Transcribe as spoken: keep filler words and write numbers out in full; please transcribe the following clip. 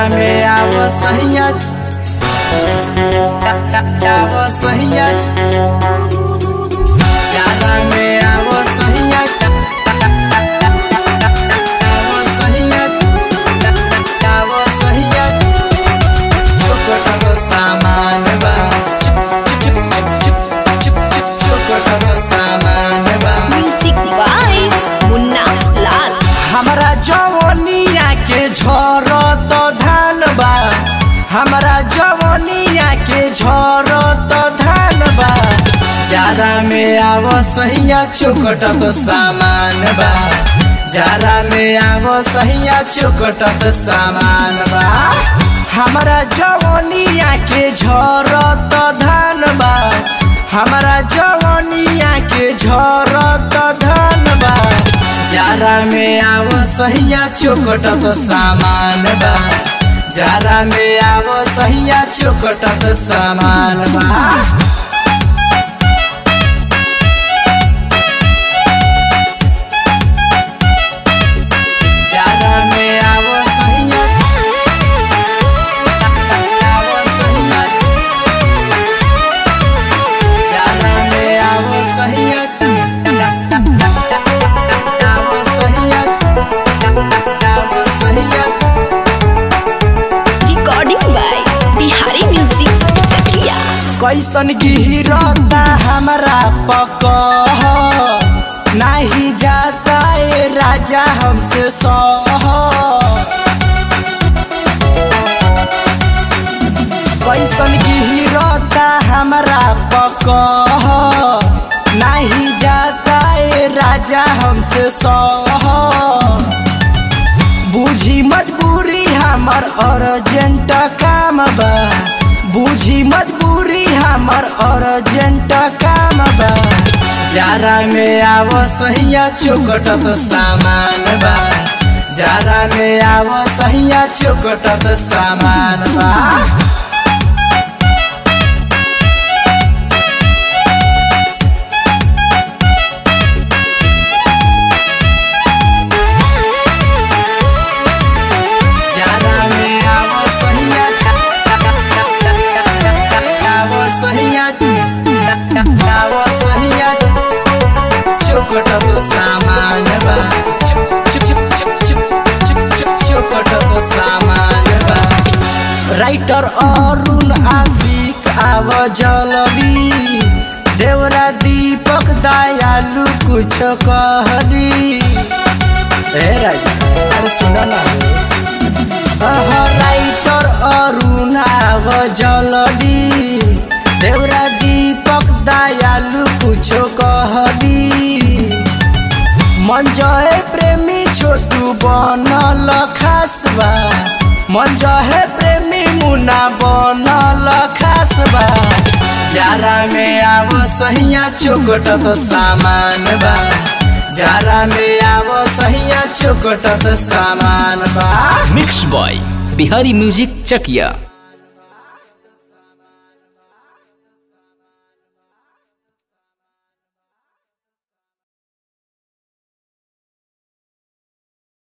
जारा में आवो सहिया आवो सहिया जारा में आवो सहिया आवो सहिया आवो सहिया छोकटो सामान बा छोकटो सामान बा। Music by Munna Lal. हमरा जवनिया के झर तो धान बा हमरा जवनिया के झर तो धान बा जारा में आवो सहिया चुकट तो सामान बा जारा में आवो सहिया चुकट तो सामान बा हमरा जवनिया के झर तो धान बा हमरा जवनिया के झर तो धान बा जारा में आवो सहिया चुकट तो सामान बा जारा में आवो सहिया चुकट तो सामान बा। जारा में आवो सहिया आवो सहिया जारा में आवो सहिया आवो सहिया आवो सहिया। Recording by Bihari music Chakiya. कैसन गिरता हमरा पकह नहीं जाता ए राजा हमसे सह कैसन गिरता हमरा पकह नहीं जाता ए राजा हमसे सह बूझी मजबूरी हमर अर्जेंट काम बा बूझी मजबूरी हमर अर्जेंट काम बा जारा में आवो सहिया चुकट तो सामान बा जारा में आवो सहिया चुकट तो सामान बा। जारा में आवो सहिया आवो सहिया आवो सहिया चुकट तो सामान बा चुकट तो सामान बा। राइटर अरुण आशिक आवो जलबी देवरा दीपक दयालु कुछ कह दी ए राजा अरे सुना ना राइटर अरुण आव जलदी देवरा दीपक दयालु कुछो कह दी मंजय प्रेमी छोटू बनल खासबा मंजय प्रेमी मुना बनल खासबा जारा में आवो सहिया चुकट तो सामान बा जारा में आवो सहिया चुकट तो सामान बा। Mix by Bihari music Chakiya.